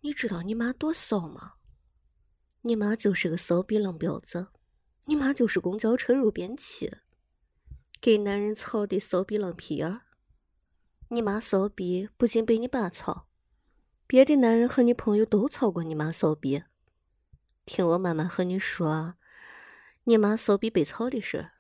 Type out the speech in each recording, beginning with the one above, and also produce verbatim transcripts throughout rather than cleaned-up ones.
你知道你妈多骚吗？你妈就是个骚逼浪婊子，你妈就是公交车肉便器，给男人操的骚逼浪屁眼儿。你妈骚逼不仅被你爸操，别的男人和你朋友都操过你妈骚逼。听我妈妈和你说，你妈骚逼被操的事。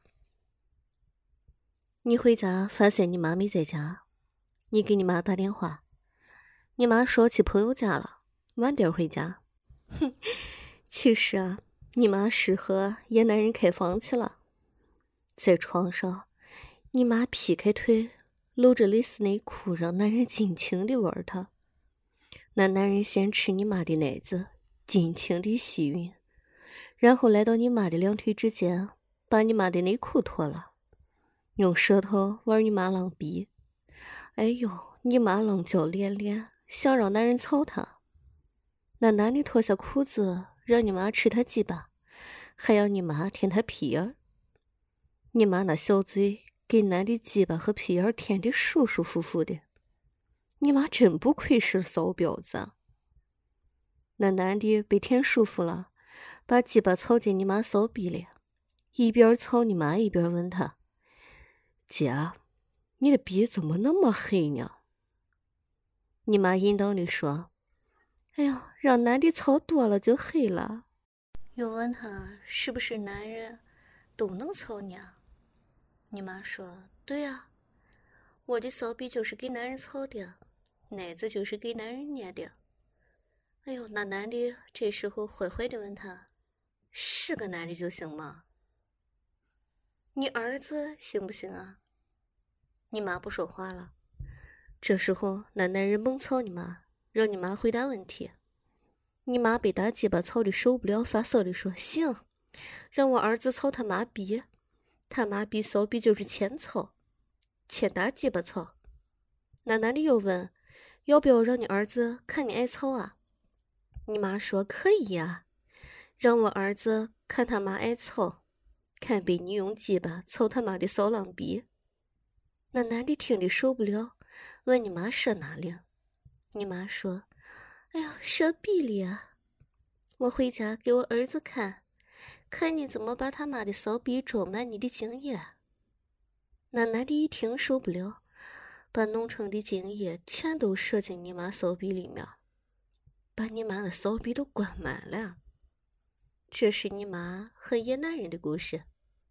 你回家发现你妈没在家，你给你妈打电话，你妈说去朋友家了，晚点回家。哼，其实啊，你妈是和野男人开房去了，在床上，你妈劈开腿，露着蕾丝内裤，让男人尽情的玩她。那男人先吃你妈的奶子，尽情的吸吮，然后来到你妈的两腿之间，把你妈的内裤脱了，用舌头玩你妈浪逼。哎呦，你妈浪叫连连，想让男人操她。那男的脱下裤子，让你妈吃他鸡巴，还要你妈舔他屁眼儿。你妈那小嘴给男的鸡巴和屁眼儿舔得舒舒服服的，你妈真不愧是骚婊子。那男的被舔舒服了，把鸡巴操进你妈骚逼里，一边操你妈一边问他：“姐，你的逼怎么那么黑呢？”你妈淫荡地说：“哎呀，让男的操多了就黑了。”又问他是不是男人都能操你啊？你妈说：“对啊，我的骚逼就是给男人操的，奶子就是给男人捏的。”哎呦，那男的这时候坏坏的问他：“是个男的就行吗？你儿子行不行啊？”你妈不说话了。这时候那男人猛操你妈，让你妈回答问题。你妈被打鸡巴操的受不了，发骚的说：“行，让我儿子操他妈逼，他妈逼骚逼就是欠操，欠打鸡巴操。”那男的又问：“要不要让你儿子看你挨操啊？”你妈说：“可以呀，让我儿子看他妈挨操，看被你用鸡巴操他妈的骚浪逼。”那男的听得受不了，问你妈射哪里？你妈说：“哎呀，射逼里啊！我回家给我儿子看，看你怎么把他妈的骚逼装满你的精液。”那男的一听受不了，把浓稠的精液全都射进你妈骚逼里面，把你妈的骚逼都灌满了。这是你妈和野男人的故事。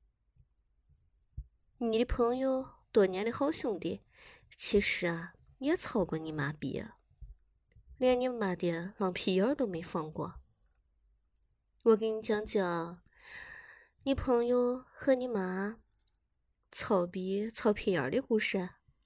你的朋友多年的好兄弟，其实啊，也操过你妈逼，连你妈的浪屁眼都没放过。我给你讲讲你朋友和你妈操逼操屁眼的故事。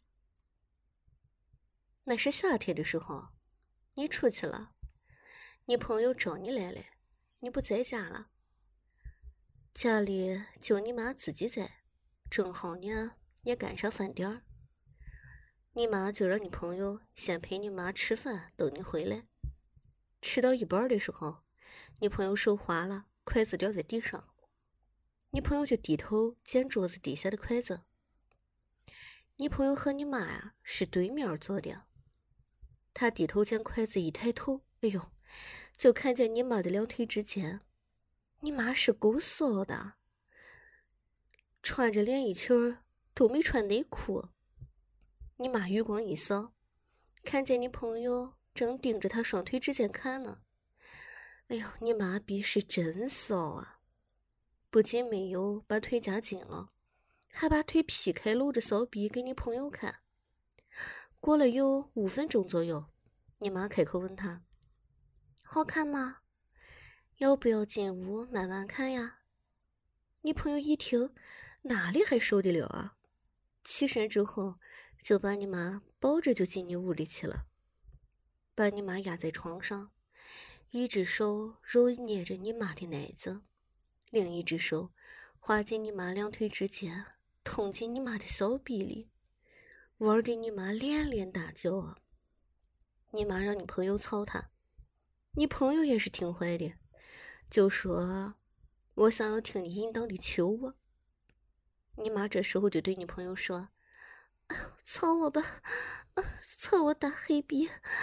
那是夏天的时候，你出去了，你朋友找你来了，你不在家了，家里就你妈自己在，正好呢也赶上饭点儿，你妈就让你朋友先陪你妈吃饭，等你回来。吃到一半的时候，你朋友手滑了，筷子掉在地上，你朋友就低头捡桌子底下的筷子。你朋友和你妈呀是对面坐的，他低头捡筷子，一抬头，哎呦，就看见你妈的两腿之间，你妈是够骚的，穿着连衣裙都没穿内裤。你妈余光一扫，看见你朋友正盯着她双腿之间看呢。哎呦，你妈逼是真骚啊！不仅没有把腿夹紧了，还把腿劈开露着骚逼给你朋友看。过了有五分钟左右，你妈开口问他：“好看吗？要不要进屋慢慢看呀？”你朋友一听，哪里还受得了啊？起身之后，就把你妈抱着就进你屋里去了，把你妈压在床上，一只手揉捏着你妈的奶子，另一只手滑进你妈两腿之间，捅进你妈的骚逼里，玩得你妈连连大叫啊！你妈让你朋友操她，你朋友也是挺坏的，就说：“我想要听你淫荡的求我。”你妈这时候就对你朋友说：“操我吧，操我大黑逼，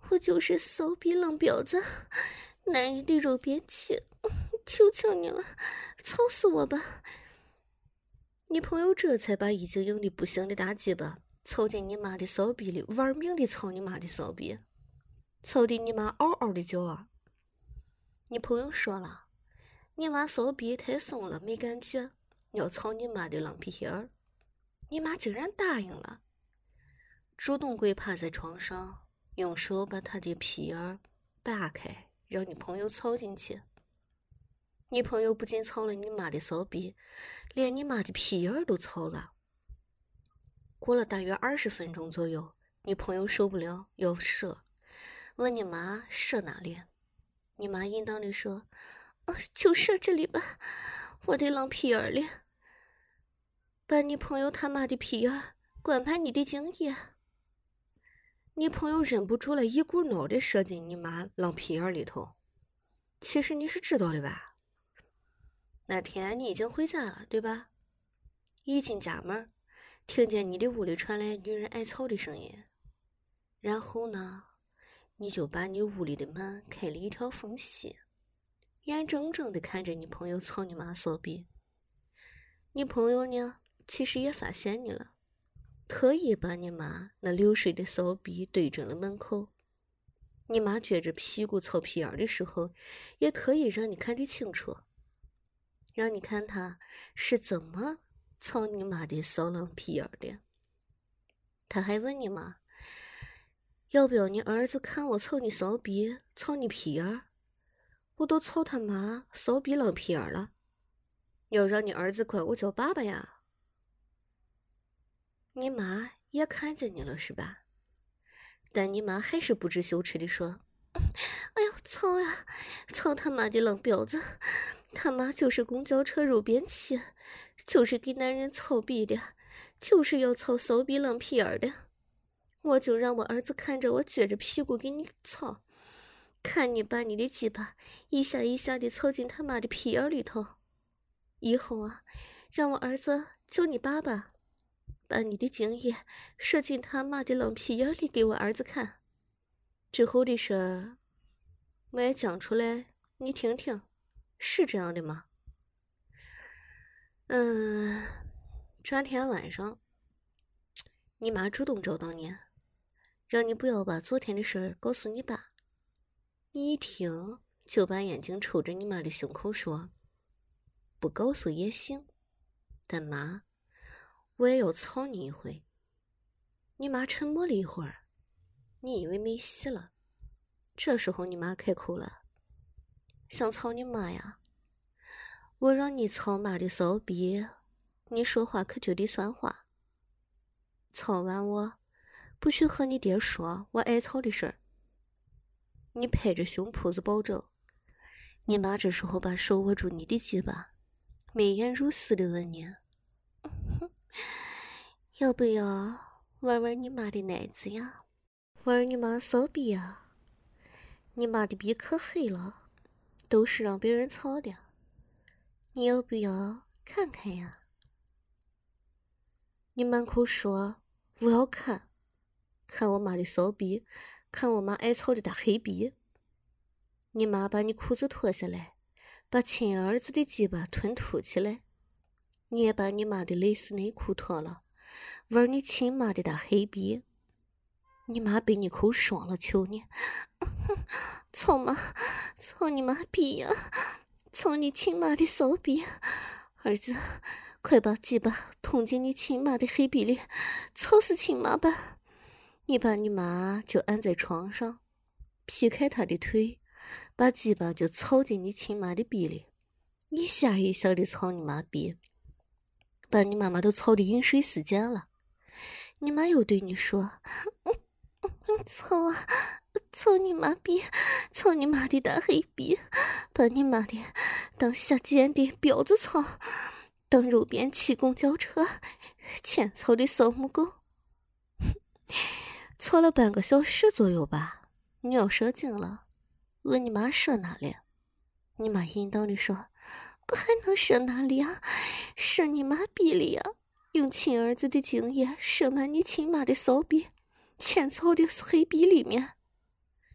我就是骚逼浪婊子，男人的肉便器，求求你了，操死我吧！你朋友这才把已经硬的不行的大鸡巴凑进你妈的骚逼里，玩命的操你妈的骚逼，操的你妈嗷嗷的叫啊！你朋友说了，你妈骚逼太松了，没感觉，要操你妈的浪皮眼儿。你妈竟然答应了，主动跪趴在床上，用手把她的屁眼儿扒开，让你朋友操进去。你朋友不仅操了你妈的骚逼，连你妈的屁眼儿都操了。过了大约二十分钟左右，你朋友受不了要射，问你妈射哪里？你妈淫荡地说：“哦，就射这里吧，我的浪屁眼里。”把你朋友他妈的屁眼灌满你的精液。你朋友忍不住了，一股脑的射进你妈浪屁眼里头。其实你是知道的吧？那天你已经回家了，对吧？一进家门，听见你的屋里传来女人哀嚎的声音，然后呢，你就把你屋里的门开了一条缝隙，眼睁睁的看着你朋友操你妈骚逼。你朋友呢，其实也发现你了，特意把你妈那流水的骚逼对准了门口。你妈撅着屁股操屁眼的时候，也特意让你看得清楚，让你看她是怎么操你妈的骚浪屁眼的。他还问你妈，要不要你儿子看我操你骚逼，操你屁眼？我都操他妈骚逼浪屁眼了，要让你儿子管我叫爸爸呀。你妈也看见你了是吧？但你妈还是不知羞耻地说：“哎呦，操呀，操他妈的浪婊子！他妈就是公交车肉便器，就是给男人操逼的，就是要操骚逼浪屁眼的。我就让我儿子看着我撅着屁股给你操，看你把你的鸡巴一下一下的操进他妈的屁眼里头。以后啊，让我儿子叫你爸爸。”把你的精液射进他妈的浪屁眼里给我儿子看，之后的事儿我也讲出来，你听听，是这样的吗？嗯，转天晚上，你妈主动找到你，让你不要把昨天的事儿告诉你爸。你一听就把眼睛瞅着你妈的胸口说：“不告诉也行，但妈，我也要操你一回。”你妈沉默了一会儿，你以为没戏了。这时候你妈开口了：“想操你妈呀？我让你操妈的骚逼，你说话可就得算话。操完我，不许和你爹说我挨操的事儿。”你拍着胸脯子保证。你妈这时候把手握住你的鸡巴，眉眼如丝的问你：“要不要玩玩你妈的奶子呀？玩你妈骚逼呀？你妈的逼可黑了，都是让别人操的，你要不要看看呀？”你满口说：“我要看，看我妈的骚逼，看我妈爱操的大黑逼。”你妈把你裤子脱下来，把亲儿子的鸡巴吞吐起来，你也把你妈的蕾丝内裤脱了，玩你亲妈的大黑逼。你妈被你口爽了，求你，操妈，操你妈逼呀！操你亲妈的骚逼！儿子，快把鸡巴捅进你亲妈的黑逼里，操死亲妈吧！你把你妈就按在床上，劈开她的腿，把鸡巴就操进你亲妈的逼里，一下一下的操你妈逼，把你妈妈都操得饮水思源了。你妈又对你说：“嗯嗯，操啊，操你妈逼，操你妈的大黑逼，把你妈的当下贱的婊子操，当肉便器公交车欠操的骚母狗。”操了半个小时左右吧，你要射精了，问你妈射哪里？你妈淫荡的说：“还能射哪里啊？射你妈逼里呀！用亲儿子的精液射满你亲妈的骚逼，欠操的黑逼里面。”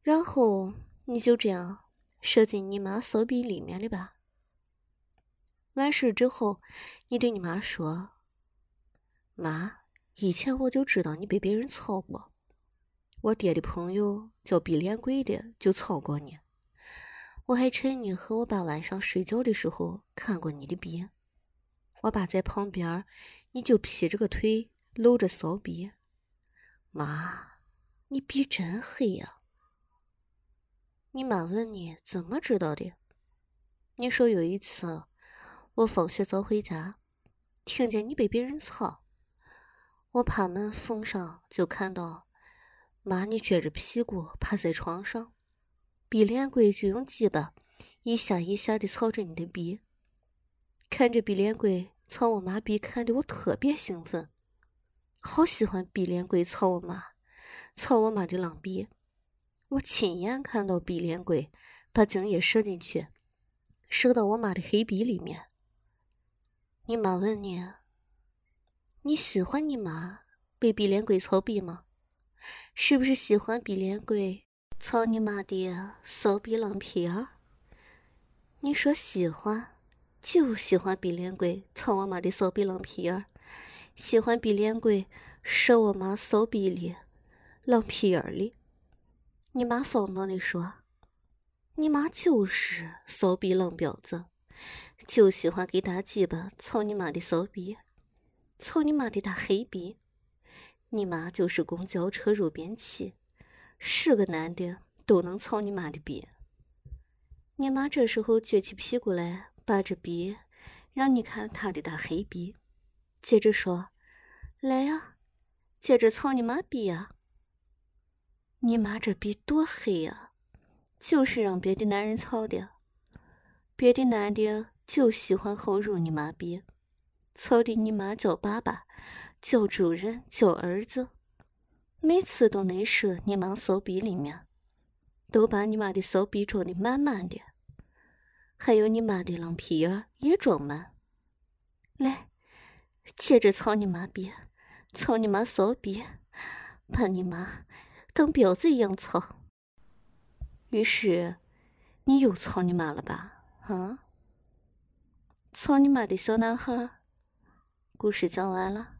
然后你就这样射进你妈骚逼里面了吧。完事之后，你对你妈说：“妈，以前我就知道你被别人操过，我爹的朋友叫逼脸鬼的就操过你，我还趁你和我爸晚上睡觉的时候看过你的逼，我爸在旁边，你就劈着个腿搂着骚逼。妈，你逼真黑呀！”你妈问你怎么知道的，你说有一次我放学早回家，听见你被别人操，我趴门缝上就看到妈你撅着屁股趴在床上，逼脸鬼就用鸡巴一下一下的操着你的逼，看着逼脸鬼操我妈逼，看得我特别兴奋，好喜欢逼脸鬼操我妈，操我妈的浪逼。我亲眼看到逼脸鬼把精液射进去，射到我妈的黑逼里面。你妈问你，你喜欢你妈被逼脸鬼操逼吗？是不是喜欢逼脸鬼操你妈的骚逼浪皮儿？你说喜欢，就喜欢逼脸鬼操我妈的骚逼浪皮儿，喜欢逼脸鬼射我妈骚逼里浪皮儿里。你妈疯了地说，你妈就是骚逼浪婊子，就喜欢给大鸡巴操你妈的骚逼，操你妈的大黑逼。你妈就是公交车肉便器，是个男的都能操你妈的逼。你妈这时候撅起屁股来，扒着逼，让你看她的大黑逼，接着说：“来呀，接着操你妈逼呀！”你妈这逼多黑呀，就是让别的男人操的。别的男的就喜欢后入你妈逼，操的你妈叫爸爸，叫主人，叫儿子，每次都能射你妈骚逼里面，都把你妈的骚逼装的满满的，还有你妈的浪屁眼也装满。来，接着操你妈逼，操你妈骚逼，把你妈当婊子一样操。于是你又操你妈了吧？啊？操你妈的小男孩。故事讲完了。